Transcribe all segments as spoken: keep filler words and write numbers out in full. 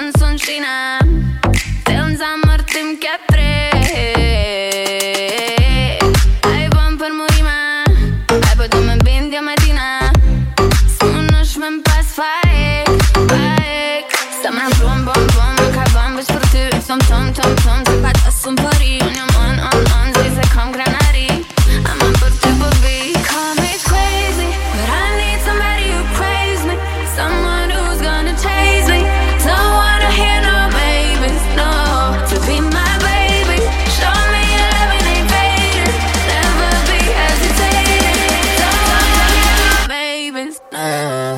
canzoncina de un San Martin che tre. Hai buon per morire, hai poi tu mi vendi a mattina. Sono schmen pas faik, faik. Stammi a bom bom bom, che bom bis per tu. Som tom tom tom, se pat asum pari. On your on on on, se se kom granari. I'm a per tu baby. Call me crazy, but I need somebody who craves me. Someone who's gonna chase me. Don't wanna hear no babies, no. To be my baby, show me your loving ain't faded. Never be hesitating. Don't wanna hear no babies, no.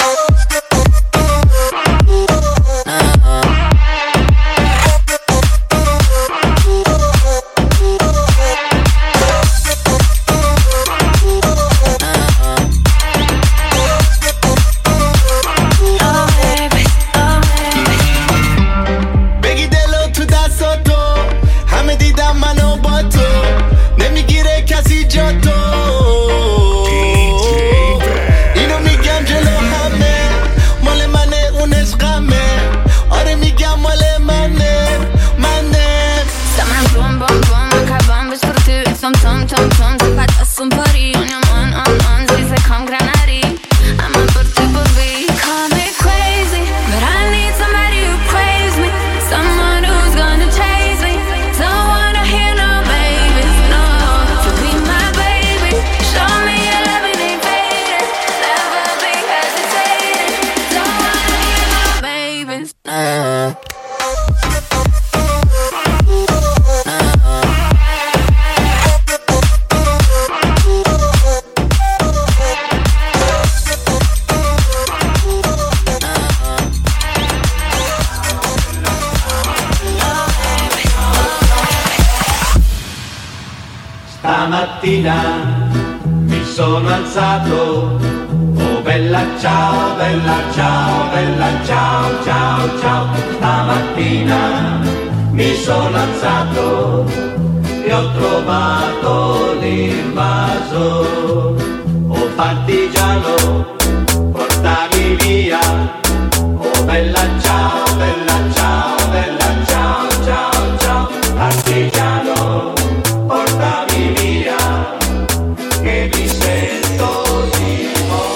Stamattina mi sono alzato, oh bella ciao, bella ciao, bella ciao, ciao, ciao. Stamattina mi sono alzato e ho trovato l'invaso. Oh partigiano, portami via, oh bella ciao, bella ciao, bella ciao, ciao, ciao. Partigiano, portami via, che mi sento di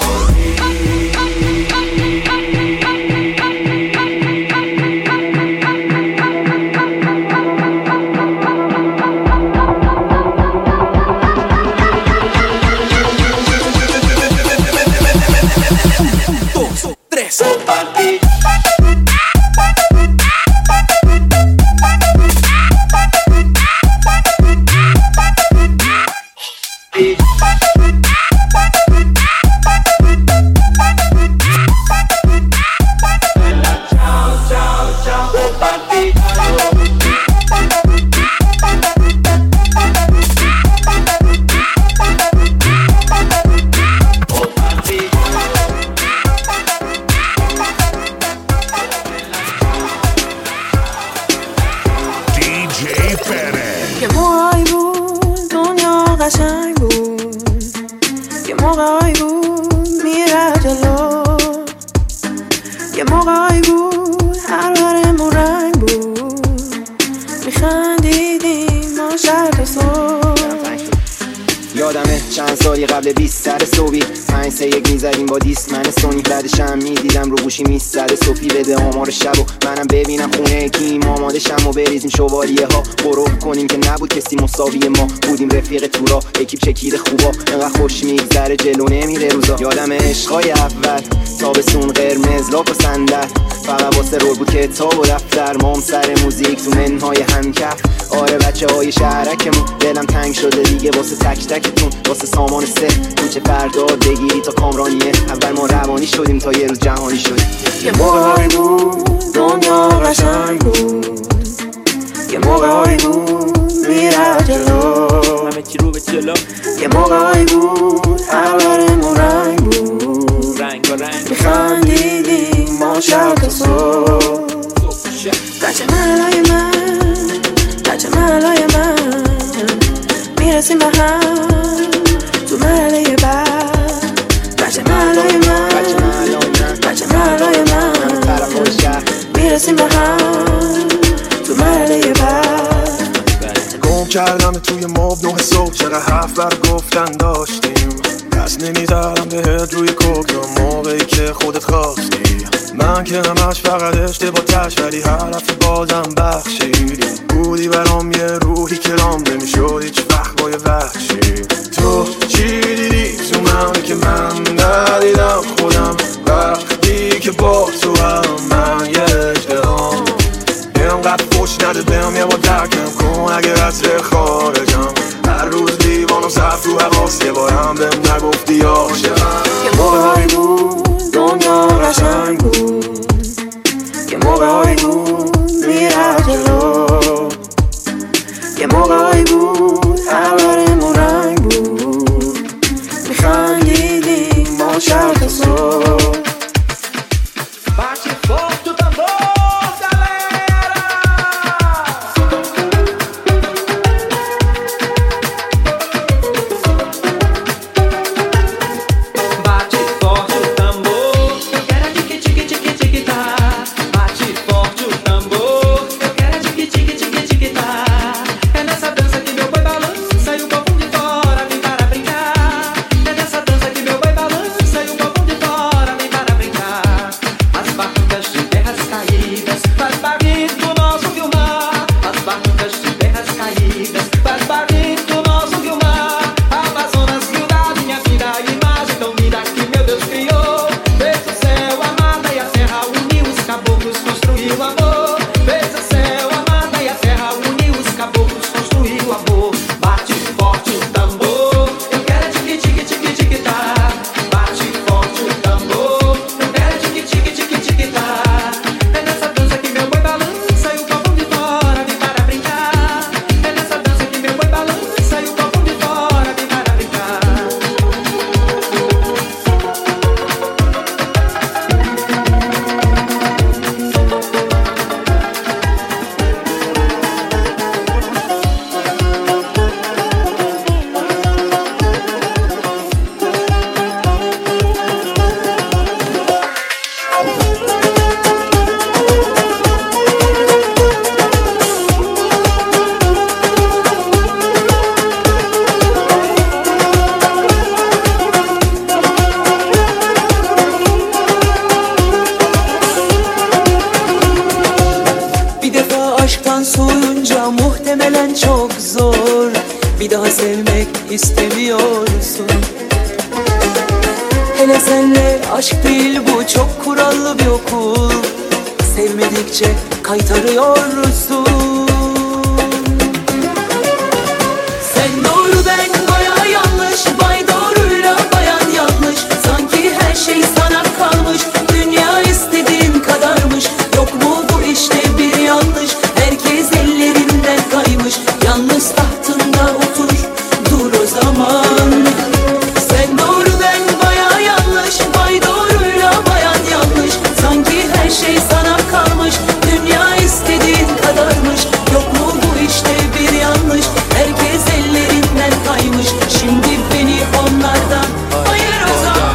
Dos, tres, oh, partigiano. یادمه چند سالی قبل بیست سر صبحی پنج سه یک میزدیم با دیست من سونی بعدش هم میدیدم رو گوشی میزده صبحی بده آمار شب و منم ببینم خونه کیم آماده شم و بریزیم شوالیه ها برو کنیم که نبود کسی مساوی ما بودیم رفیق تورا اکیپ چکیده خوبا انقدر خوش میگذره جلو نمیره روزا یادمه عشقای اول تابستون قرمز لاک و صندل فقط واسه رول بود کتاب و دفتر مام سر موزیک تو منهای همکف آره بچه های شهرکمون دلم تنگ شده دیگه واسه تک تکتون واسه سامان سه کوچه فرداد بگیری تا کامرانیه اول ما روانی شدیم تا یه روز جهانی شدیم یه موقعی بود دنیا قشنگ بود یه موقعی بود میره جلو همه چی رو به جلو یه موقعی بود هرارمون رنگ بود رنگ و رنگ میخندیدیم ما شب تا صبح بچه ملای من بچه ملای من میرسیم به هم تو ملای بعد بچه ملای من بچه ملای من برسیم به هم تو مرحله بعد. گم کردم توی ماب نه صبح، چقدر حرف بر گفتن داشتیم، پس نمیذارم بهت روی کوک موقعی که خودت خواستی. من که همش فقط اشتباهش، ولی هر رفت بازم بخشیدی. بودی برام یه روحی که رامده میشد هیچ وقت با یه وحشی. تو چی دیدی تو من که من ندیدم خودم، وقتی که با تو هم من یه اجدهام. اینقدر فوش نده بهم یه با درکم کن اگه عطر خارجم. هر روز لیوان و صف رو حواس، یه بارم بهم نگفتی عاشقم. یه موقع هایی بود دنیا قشنگ بود، یه موقع هایی بود میرفت جلو، یه موقع هایی بود هر برمون رنگ بود، میخندیدیم ما شب تا صبح. Bate forte o tambor, galera! Bate forte o tambor, eu quero a tique tique tique tique tá. Bate forte o tambor, eu quero a tique tique tique tique tá. É nessa dança que meu boi balança e o povo de fora vem para brincar. É nessa dança que meu boi balança e o povo de fora vem para brincar. As barrancas de terras caídas faz barril do nosso Guilmar. As barrancas de terras caídas faz barril do nosso Guilmar. Amazonas, rio da minha vida, imagem tão linda que meu Deus criou. Fez o céu, a mata e a serra, uniu os caboclos, construiu amor. Fez o céu, a mata e a serra, uniu os caboclos, construiu amor. Bate forte o tambor, eu quero tique tique tique tique tá. Bate forte o tambor, eu quero tique tique tique tique tá. É nessa dança que meu boi balança e o povo de fora vem para brincar. É nessa dança que meu boi balança e o povo de fora vem para brincar. Bir defa aşktan soyunca muhtemelen çok zor, bir daha sevmek istemiyorsun. Hele senle aşk değil bu, çok kurallı bir okul. Sevmedikçe kaytarıyorsun. Sen doğru ben baya yanlış, bay doğruyla bayan yanlış. Sanki her şey sana kalmış, dünya istediğin kadarmış. Yok mu bu işte bir yanlış, herkes ellerinden kaymış. Yalnız tahtında otur, dur o zaman. Sen doğru ben baya yanlış, bay doğruyla bayan yanlış. Sanki her şey sana kalmış, dünya istediğin kadarmış. Yok mu bu işte bir yanlış, herkes ellerinden kaymış. Şimdi beni onlardan ayır o zaman.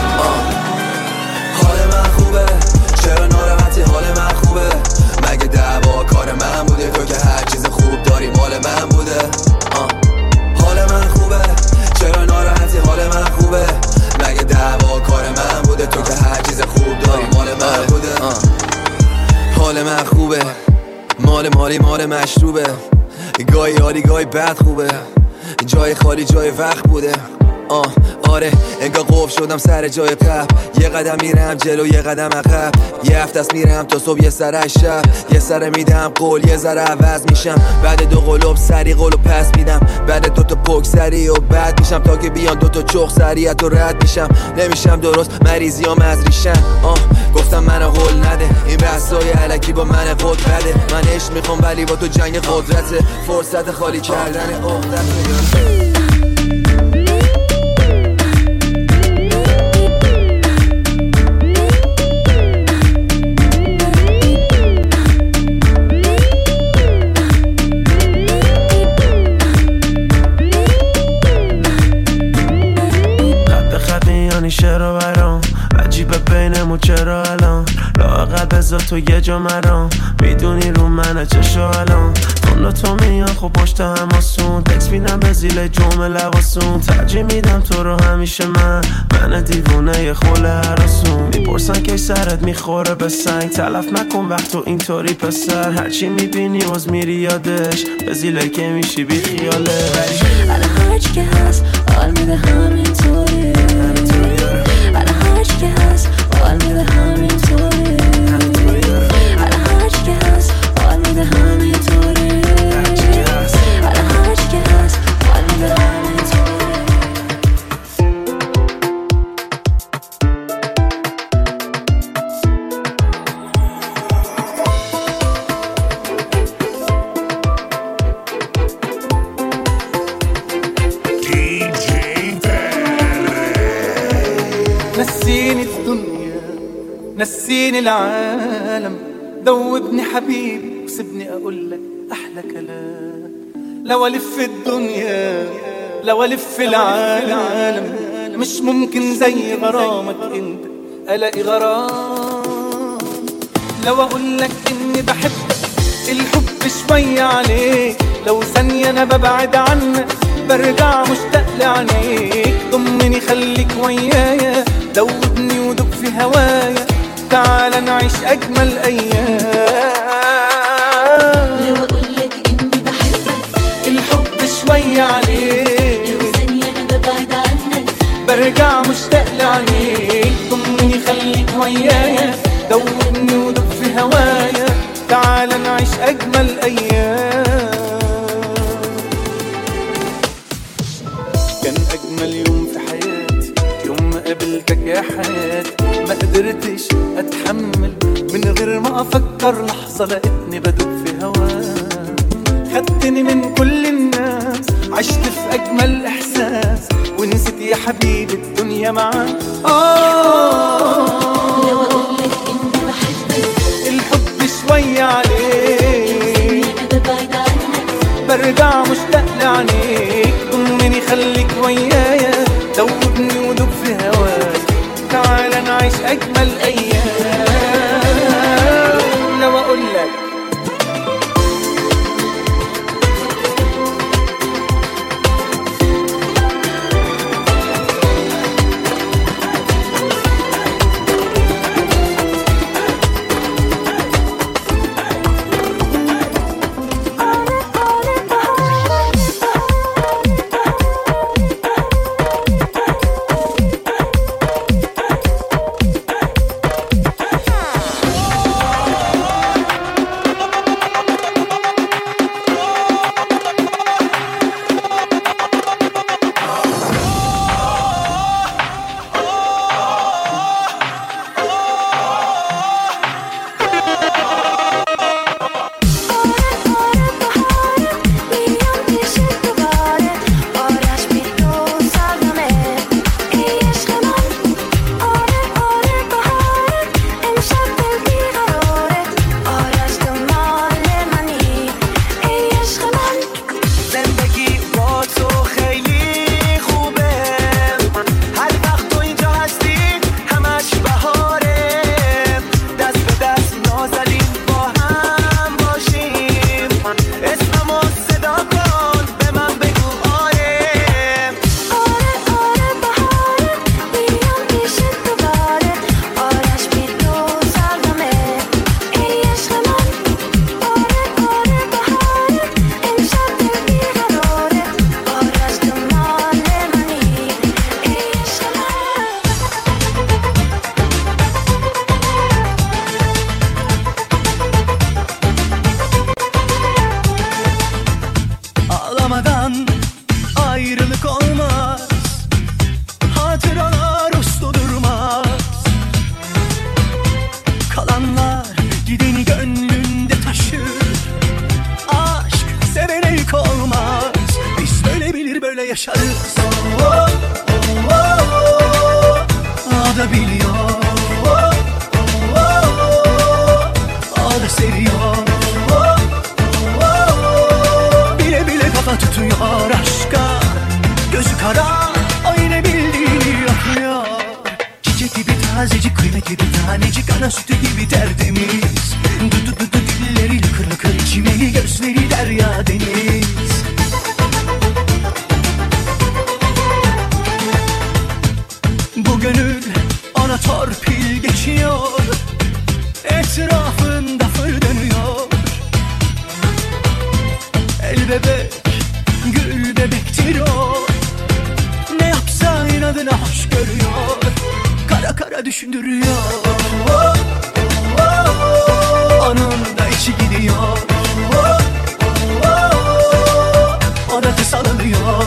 حال من خوبه چرا ناراحتی حال من خوبه مگه دعوا کار من بوده تو که هر چیز خوب داری مال من بوده آه. حال من خوبه چرا ناراحتی حال من خوبه مگه دعوا کار من بوده تو که هر چیز خوب داری مال من بوده آه. حال من خوبه مال مالی مال مشروبه گاهی عالی گاهی بد خوبه جای خالی جای وقت بوده آه آره انگار قفل شدم سر جای قبل یه قدم میرم جلو یه قدم عقب یه هفته است میرم تا صبح یه سر شب یه سر میدم قول یه ذره عوض میشم بعد دو قلوب سری قولو پس میدم بعد دو تا پک سری و بعد میشم تا که بیان دو تا چخ سریعت و رد میشم نمیشم درست مریضیام از ریشم آه گفتم منو هول نده این بحثای الکی با من خود بده من عشق میخوام ولی با تو جنگ قدرته فرصت خالی کردن عقدته چرا برام عجیبه بینمون چرا الان لااقل بذار بذار تو یه جا مرام، میدونی رو منه چشو الان خون تو میان خب پشت هماسون، تکس میدم به زیل جمعه لباسون، ترجیح میدم تو رو همیشه من، من دیوونه یه خوله هراسون، میپرسن که سرت میخوره به سنگ، تلف نکن وقت تو اینطوری پسر، هرچی میبینی باز میری یادش، به زیله که میشی بی خیاله. الان هرچی که هست حال میده همینطوری، الان هرچی که هست حال میده همینطوری، الان هرچی که هست حال میده همینطوری، الان هرچی که هست حال میده همینطوری. نسيني الدنيا نسيني العالم، ذوبني حبيبي وسيبني اقول لك احلى كلام، لو الف الدنيا لو الف العالم مش ممكن زي غرامك انت الاقي غرام، لو اقول لك اني بحبك الحب شوية عليك، لو ثانية انا ببعد عنك برجع مشتاق لعينيك، ضمني خليك ويايا دوبني ودوب في هوايا، تعال نعيش أجمل أيام، لو أقولك إني بحبك الحب شوية عليك، لو ثانية أنا ببعد عنك برجع مشتاق لعينيك، ضمني خليك ويايا دوبني ودوب في هوايا، تعال نعيش أجمل أيام. كان أجمل يوم في حياتي يوم ما قابلتك يا حياتي، ما قدرتش أتحمل من غير ما أفكر لحظة، لقيتني بدوب في هواك، خدتني من كل الناس عشت في أجمل إحساس، ونسيت يا حبيبي الدنيا معاك. آه لو أقولك إني بحبك الحب شوية عليك، أنا ببعد عنك برجع مشتاق لعينيك، ضمني خليك ويايا دوبني ودوب في هواك، تعال نعيش أجمل أيام، لو أقولك yaşarız. Oh, oh, oh, o da biliyor, oh, oh, oh, o da seviyor, oh, oh, oh, bile bile kafa tutuyor aşka. Gözü kara, o yine bildiğini yapıyor. Çiçek gibi tazecik, kıymetli bir tanecik, ana sütü gibi tertemiz. para düşündürüyor. Onun da içi gidiyor. O da salınıyor.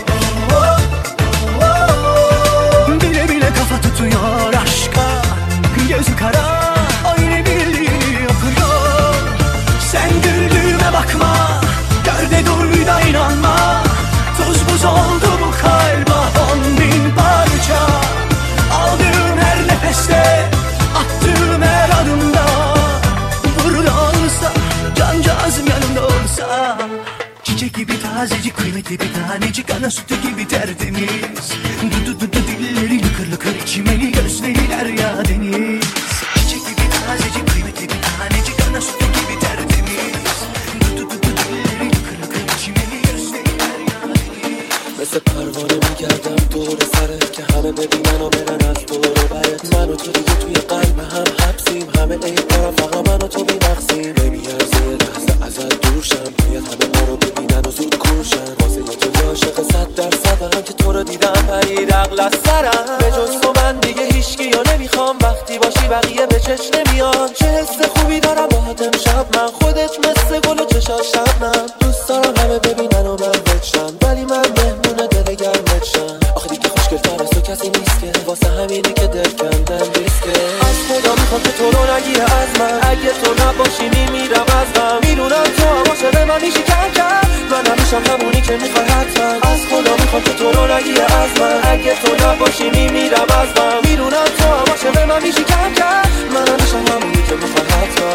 Bile bile kafa tutuyor aşka. Gözü kara aynı birliğini yapıyor. Sen güldüğüme bakma, gör de dur da inanma. Tuz buz oldu bu kalba on bin parça. Aldığım her nefeste, attığım her adımda. Burada olsa, cancağızım yanımda olsa. Çiçek gibi tazecik, kıymetli bir tanecik, ana sütü gibi tertemiz. Du du du du dilleri lıkır lıkır içmeli, gözleri derya deniz. Çiçek gibi tazecik, kıymetli bir tanecik, ana sütü gibi tertemiz. Du du du du dilleri lıkır lıkır içmeli, gözleri derya deniz. مثل پروانه میگردم دور سرت که همه ببینن و برن از دور و برت. من و تو دیگه توی قلب هم حبسیم، همه ایدارا فقط من و تو بی‌نقصیم. نمیارزه یه لحظه ازت دور شم، باید همه ما رو ببینن و زود کورشن. واسه یه تو عاشق صد درصد هم که تو رو دیدم پرید عقل از سرم. به جز تو من دیگه هیچکی یا نمیخوام، وقتی باشی بقیه به چش نمیان. چه حس خوبی دارم باهات امشب من، خودت مثل گل و چشات شبنم. دوست دارم همه ببینن و من بچم، ولی من مهمون دل گرمت شم. آخه دیگه خوشگل‌تر از تو کسی نیست که، واسه همینی که دل کندم ریسکه. از خدا میخوام که تو رو نگیره از من، اگه تو نباشی میمیرم از غم. میدونم تو هم عاشق من میشی کم کم، من همیشم همونی که میخوای حتما. از خدا میخوام که تو رو نگیره از من، اگه تو نباشی میمیرم از غم. میدونم تو هم عاشق من میشی کم کم، من همیشم همونی که میخوای حتما.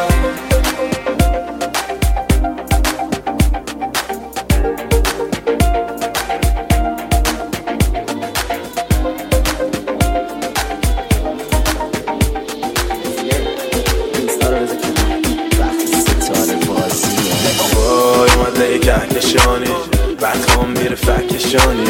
کهکشانی بعد خوام میره فکشانی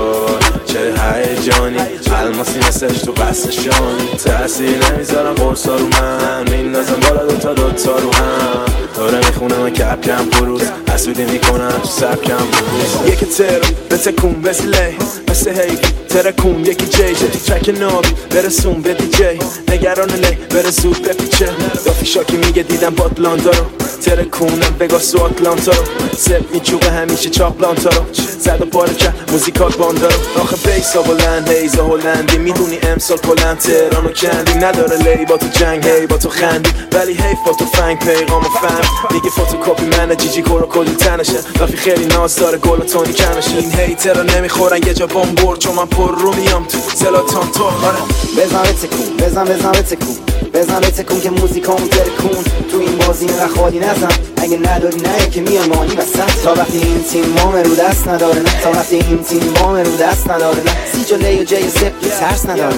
چه هیجانی الماسی مثلش تو قصشانی. تأثیر نمیذارم قرصا رو من، میندازم بالا دوتا دوتا رو هم. داره میخونم و کپ کم پروز، حسودی میکنم تو سب کم پروز. یکی ترم به تکون بزیلی مثل هیفی ترکون، یکی جی جی ترک نابی برسون به دی جی. نگران لی بره زود بپیچه، دافی شاکی میگه دیدم باتلانتا رو. ترکونم بگاس و آتلانتا رو، سب میچوبه همیشه چاپلانتا رو. زد و پاره کرد موزیکات باندا رو. آخه بیسا بلند هیزا هلندی، میدونی امسال کلند تهران و کندی. نداره لی با تو جنگ هی با تو خندی، ولی حیف با تو فنگ پیغام و فهم. میگه فوتوکاپی منه جیجی کورو کلی تنشه، رفی خیلی ناز داره گل و تونی کنشه. این هیترها نمیخورن یه جا بام برد، چون من پر رو میام تو زلاتان تو. آره بزن بتکون بزن بزن بتکون بزن بتکون که موزیکامون ترکون. تو این بازی نه خالی نزن، اگه نداری نه که میای مانی وسط. تا وقتی این تیم مام رو دست نداره نه، تا وقتی این تیم مام رو دست نداره نه. سی جا لی و جی و سپ ترس نداره.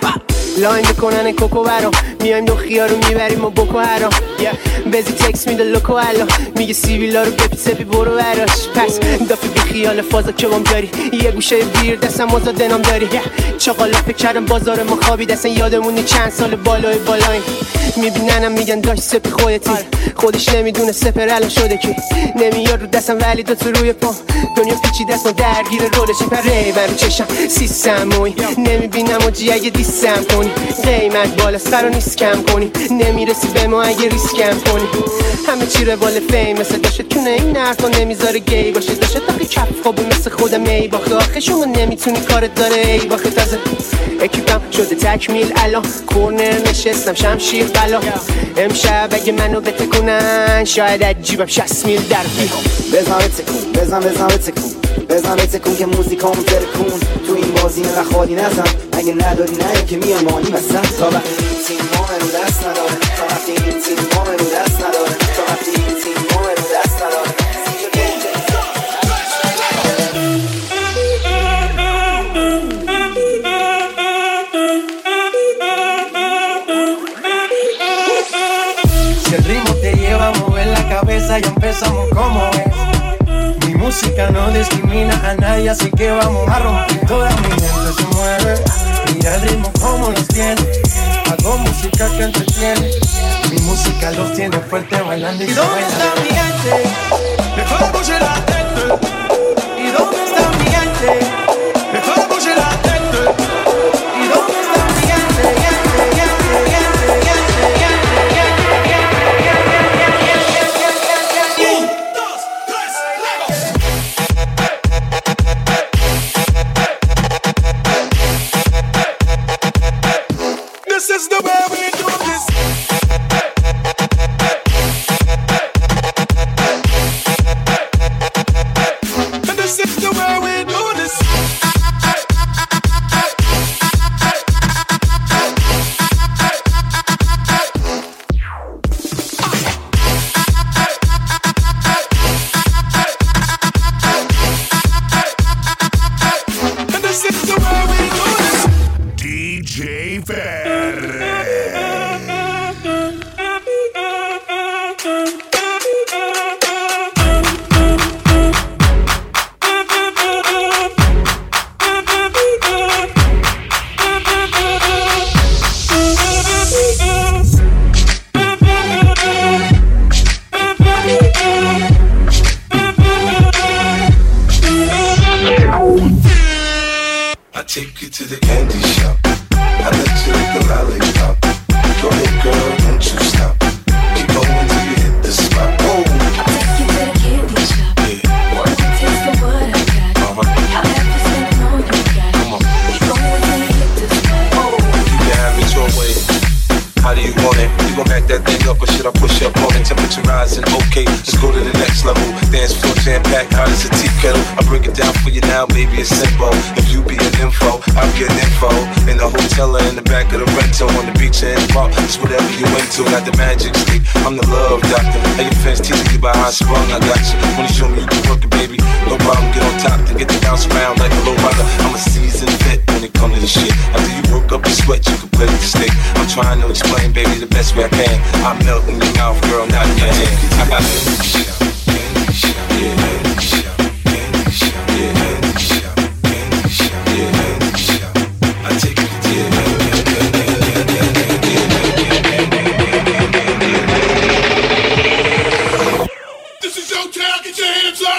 لاین میکنن کوکو برام، میایم دو خیار رو میبریم و بکو هرام. بزی تکس میده لوکو الان، میگه سیویلا رو بپی سپی برو براش. پس دافی بی خیال فازا که بام داری، یه گوشه بیر دستم آزاد نام داری. چاقالا فکر کردم بازار ما خوابید، اصلا یادمونی چند سال بالای بالایم. میبیننم میگن داشت سپی خودتی، خودش نمیدونه سپر الان شده کی. نمیاد رو دستم ولی دو تو روی پام، دنیا پیچی دست ما درگیر رولشی. پر ریبن رو چشم سیستموی، نمیبینم و جی اگه دیستم کنی. قیمت بالاست قرار نیست کم کنی، نمیرسی به ما اگه ریسکم کنی. همه چی روال فیم مثل داشت کنه، این حرفا نمیذاره گی باشه. داشت آخه کف خوابو مثل خودم ای باخته، آخه شما نمیتونی کارت داره ای باخته. تازه اکیپم شده تکمیل الان، کورنر نشستم شمشیر بلا. امشب اگه منو بتکونن شاید عجیبم شصت میل در بی. بزن بتکون بزن بزن بتکون بزن بتکون که موزیکامون ترکون. تو این بازی نه خالی نزن، اگه نداری نه که میای مانی وسط. تا وقتی این تیم مام رو دست نداره، تا وقتی این تیم مام رو دست نداره، تا وقتی این تیم مام رو دست نداره. Si el ritmo te lleva a mover la cabeza y empezamos como es. Mi música no discrimina a nadie, así que vamos a romper. Toda mi gente se mueve, mira el ritmo como los tiene. Hago música que entretiene, mi música los tiene fuerte bailando y, ¿y dónde está mi gente? Mejor bouger la tête. ¿Y dónde está mi gente? Mejor bouger la tête. ¿Y dónde está mi gente? Gente, gente. to the candy shop. I let you lick the lollipop. Go ahead, girl, don't you stop. Keep going till you hit the spot. Oh, I'll take you to the candy shop. yeah. Want a taste of what I got? Uh-huh. However, spend all you got. Come on. Keep going till you hit the spot. Oh, you can have it your way. How do you want it? You gon' back that thing up or should I push up on it? Temperature rising, okay, let's go to the next level. Dance floor jam packed, hot as a tea kettle. I break it down for you now, baby, it's simple. If you be an info, I'll be an info. In the hotel or in the back of the rental, on the beach or in the park, it's whatever you into. Got the magic stick, I'm the love doctor. Hey, your fans teaching you about how I sprung, I got you. Wanna show me you can work it, baby? No problem, get on top to get the bounce around like a low rider. I'm a seasoned vet when it comes to this shit. After you work up the sweat, you can play with the stick. I'm trying to explain, baby, the best way I can. I'm melting your mouth, girl, not your hand. I got it. This is your town, get your hands up.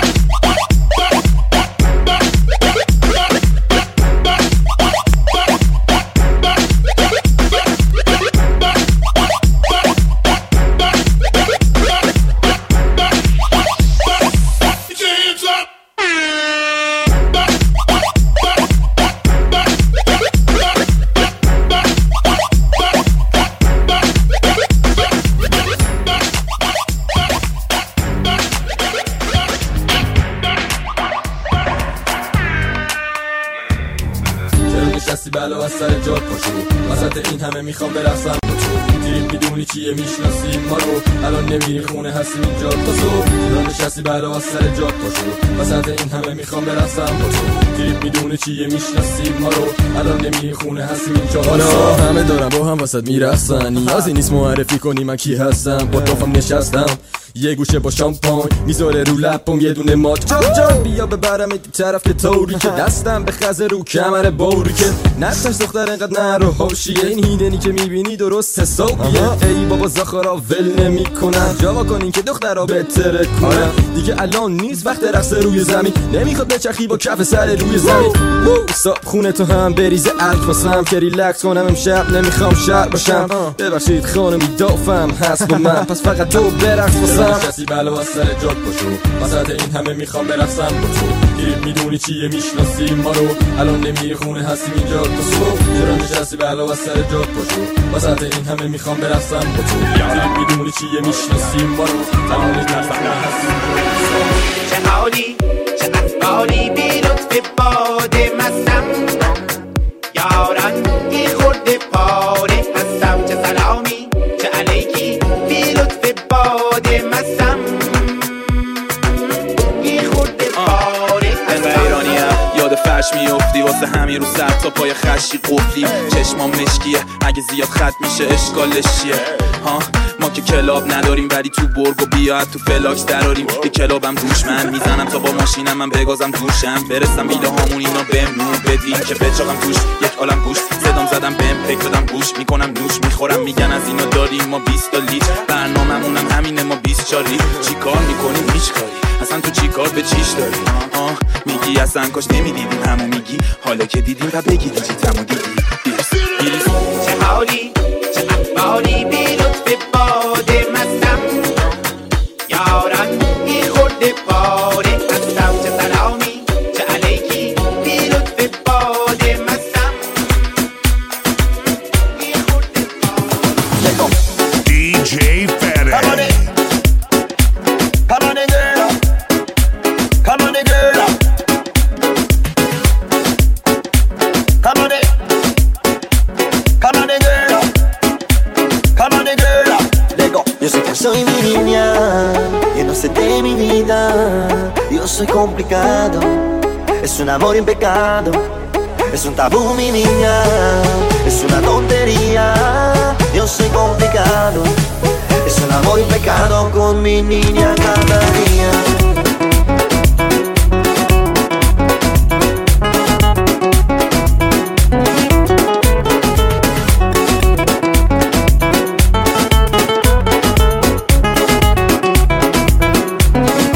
بلا از سر جات پاشو وسط این همه میخوام برقصم با تو دیرید میدونی چیه میشناسی ما رو الان نمیری خونه هستیم اینجا تا صبح ایران نشستی بلا از سر جات پاشو وسط این همه میخوام برقصم با تو دیرید میدونی چیه میشناسی ما رو الان نمیری خونه هستیم اینجا حالا همه دارم با هم وسط میرقصن نیازی نیست معرفی کنی من کی هستم با دوفم نشستم یه گوشه با شامپاین میذاره رو لپم یه دونه مات جان جان بیا ببرم این طرف طوری که دستم به خزه رو کمر بوری که نتاش دختر انقدر نرو حاشیه این هیدنی که میبینی درست حسابیه ای بابا زاخارا ول نمی کنن جوا کنین که دخترها بهتره کنن دیگه الان نیست وقت رقص روی زمین نمیخواد بچخی با کف سر روی زمین صاحب خونه تو هم بریزه الف واسم که ریلکس کنم امشب نمیخوام شر باشم ببخشید خانمی دافم هست با من پس فقط تو برقص واسم کسی بلا از سر جات پاشو وسط این همه میخوام برقصم با تو گیرید میدونی چیه میشناسی ما رو الان نمیری خونه هستیم اینجا تو صبح چرا نشستی بلا از سر جات پاشو وسط این همه میخوام برقصم با تو گیرید میدونی چیه میشناسی ما رو الان نمیری خونه هستیم چه حالی چه احوالی بی لطف باد مستم یاران یه خورده پاره هستم چه سلامی چه علیکی بی لطف باد مستم یه خورده پاره هستم ایرانیه یاد فرش میفتی واسه همین رو سر تا پای خشی قفلی چشمام مشکیه اگه زیاد خط میشه اشکالش چیه ها ما که کلاب نداریم ولی تو برگ و بیاد تو فلاکس دراریم یه کلابم دوش من میزنم تا با ماشینم من بگازم دوشم برسم بیله هامون اینا بهم نور بدین که بچاقم توش یک عالم گوش صدام زدم بهم پک دادم گوش میکنم نوش میخورم میگن از اینا داریم ما بیست تا لیتر برنامه‌مونم همینه ما بیست چاری چی کار میکنیم هیچ کاری اصلا تو چی کار به چیش داری آه میگی اصلا کاش نمیدیدیم همو میگی حالا که دیدیم و بگیری چی تمو دیدی چه حالی چه احوالی بی لطف باد مستم یاران یه خورده پاره هستم چه سلامی چه علیکی بی لطف باد مستم یه خورده پاره دی جی Fetty. Come on in, girl. Come on in, girl. Come on in. Come on in, girl. Come on in, girl. Lego. Yo sé que soy mi niña, yo no sé de mi vida. Yo soy complicado, es un amor en pecado. Es un tabú mi niña, es una tontería. Yo soy complicado, es un amor en pecado con mi niña cada día.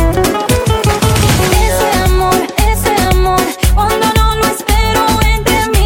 Ese amor, ese amor, cuando no lo espero entre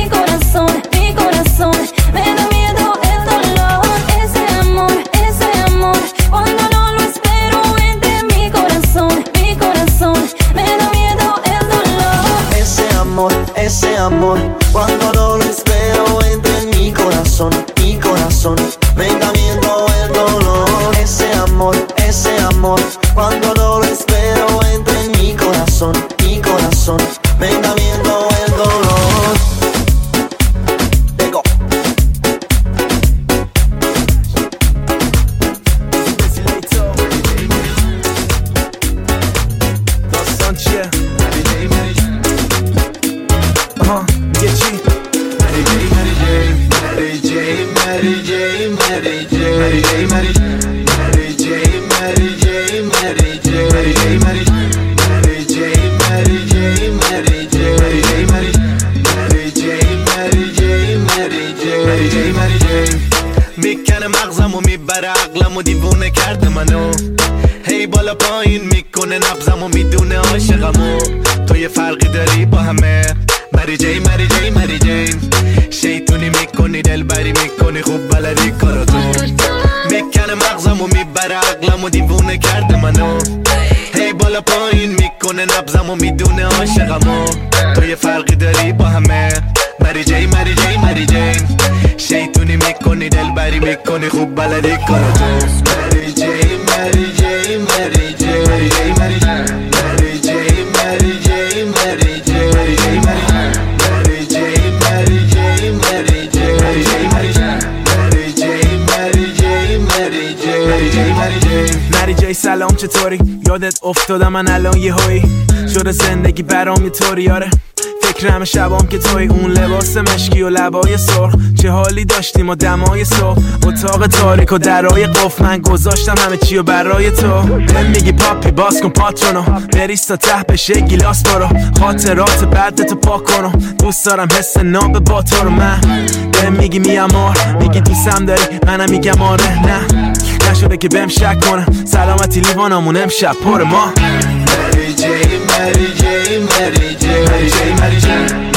Mary J, Mary J, Mary J, Mary J, Mary J, Mary J, Mary J, Mary J, Mary J, Mary J, Mary J, Mary J, Mary J. میکنه مغزمو میبره عقلمو دیوونه کرده منو هی بالا پایین میکنه نبزمو میدونه عاشقمو تو یه فرقی داری با همه مری جی مری جی مری جی شیطونی میکنی دلبری میکنی خوب بلدی کاراتو میکنه مغزمو میبره عقلمو دیوونه کرده منو هی بالا پایین میکنه نبزمو میدونه عاشقمو تو یه فرقی داری با همه مری جی مری جی مری جی شیطونی میکنی دلبری میکنی خوب بلدی کاراتو مری جی مری جی مری جی مری جی مری جی مری جی مری جی مری جی مری جی مری جی مری جی مری جی مری جی مری جی مری جی مری جی مری جی مری جی سلام چطوری یادت افتادم من الان یه هایی شده زندگی برام یه طوری آره فکرم شبام که توی اون لباس مشکی و لبای سرخ چه حالی داشتیم و دمای صبح اتاق تاریک و درای قفل من گذاشتم همه چی و برای تو بهم میگی پاپی باز کن پاتونو بریز تا ته بشه گیلاس برو خاطرات بعدتو پاک کنم دوست دارم حس ناب با تو رو من بهم میگی میامار میگی دوستم داری منم میگم آره نه نشده که بهم شک کنم سلامتی لیوانمون امشب پر ما مری جی مری جی مری جی مری جی مری جی